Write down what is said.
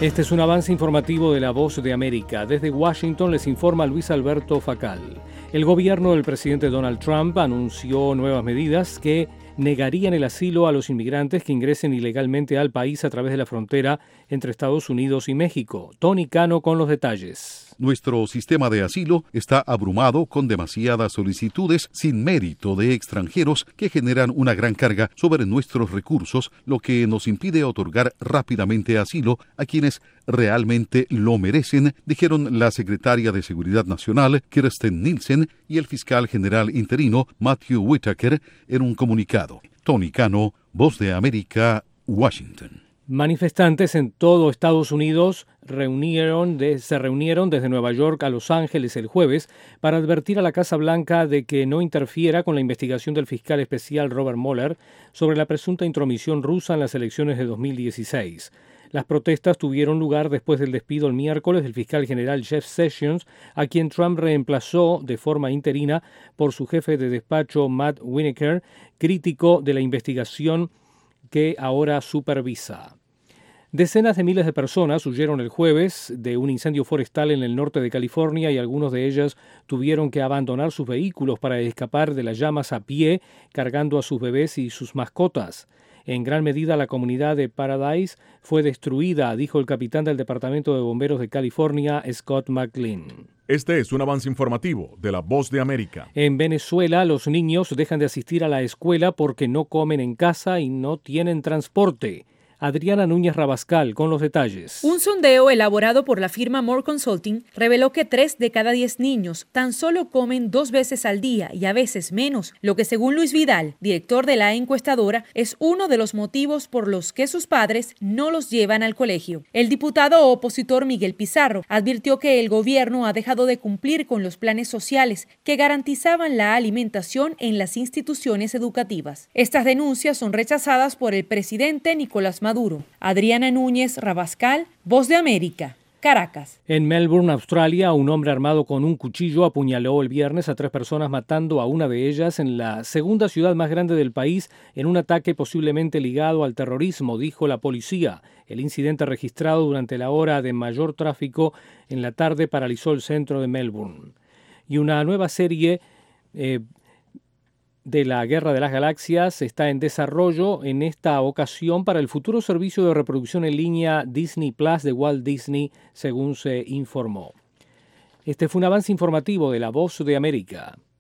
Este es un avance informativo de La Voz de América. Desde Washington les informa Luis Alberto Facal. El gobierno del presidente Donald Trump anunció nuevas medidas que negarían el asilo a los inmigrantes que ingresen ilegalmente al país a través de la frontera entre Estados Unidos y México. Tony Cano con los detalles. Nuestro sistema de asilo está abrumado con demasiadas solicitudes sin mérito de extranjeros que generan una gran carga sobre nuestros recursos, lo que nos impide otorgar rápidamente asilo a quienes realmente lo merecen, dijeron la secretaria de Seguridad Nacional, Kirsten Nielsen, y el fiscal general interino, Matthew Whitaker, en un comunicado. Tony Cano, Voz de América, Washington. Manifestantes en todo Estados Unidos se reunieron desde Nueva York a Los Ángeles el jueves para advertir a la Casa Blanca de que no interfiera con la investigación del fiscal especial Robert Mueller sobre la presunta intromisión rusa en las elecciones de 2016. Las protestas tuvieron lugar después del despido el miércoles del fiscal general Jeff Sessions, a quien Trump reemplazó de forma interina por su jefe de despacho Matt Winokur, crítico de la investigación que ahora supervisa. Decenas de miles de personas huyeron el jueves de un incendio forestal en el norte de California y algunos de ellas tuvieron que abandonar sus vehículos para escapar de las llamas a pie, cargando a sus bebés y sus mascotas. En gran medida la comunidad de Paradise fue destruida, dijo el capitán del Departamento de Bomberos de California, Scott McLean. Este es un avance informativo de La Voz de América. En Venezuela, los niños dejan de asistir a la escuela porque no comen en casa y no tienen transporte. Adriana Núñez Rabascal con los detalles. Un sondeo elaborado por la firma More Consulting reveló que 3 de cada 10 niños tan solo comen 2 veces al día y a veces menos, lo que según Luis Vidal, director de la encuestadora, es uno de los motivos por los que sus padres no los llevan al colegio. El diputado opositor Miguel Pizarro advirtió que el gobierno ha dejado de cumplir con los planes sociales que garantizaban la alimentación en las instituciones educativas. Estas denuncias son rechazadas por el presidente Nicolás Maduro. Adriana Núñez Rabascal, Voz de América, Caracas. En Melbourne, Australia, un hombre armado con un cuchillo apuñaló el viernes a 3 personas, matando a una de ellas en la segunda ciudad más grande del país en un ataque posiblemente ligado al terrorismo, dijo la policía. El incidente registrado durante la hora de mayor tráfico en la tarde paralizó el centro de Melbourne. Y una nueva serie de la Guerra de las Galaxias está en desarrollo en esta ocasión para el futuro servicio de reproducción en línea Disney Plus de Walt Disney, según se informó. Este fue un avance informativo de La Voz de América.